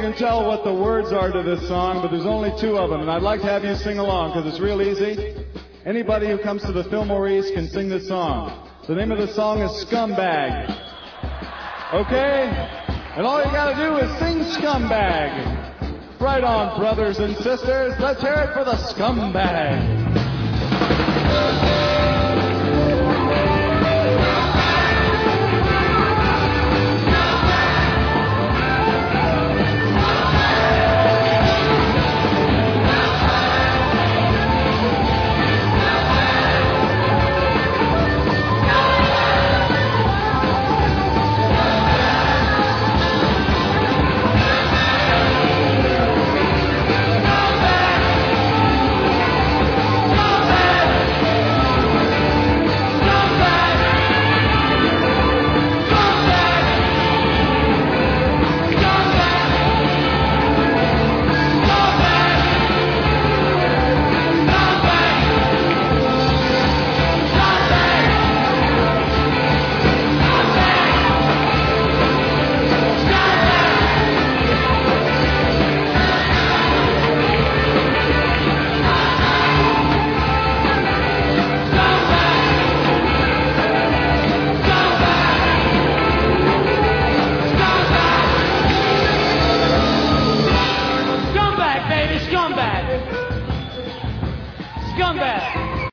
can tell what the words are to this song, but there's only two of them, and I'd like to have you sing along because it's real easy. Anybody who comes to the Fillmore East can sing this song. The name of the song is Scumbag. Okay? And all you gotta do is sing Scumbag. Right on, brothers and sisters. Let's hear it for the Scumbag.